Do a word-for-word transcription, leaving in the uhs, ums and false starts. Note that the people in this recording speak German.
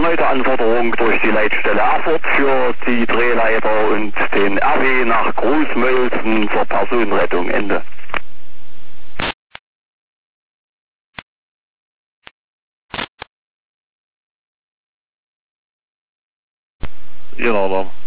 erneute Anforderung durch die Leitstelle Erfurt für die Drehleiter und den R W nach Großmölsen zur Personenrettung. Ende. Ihr Alarm.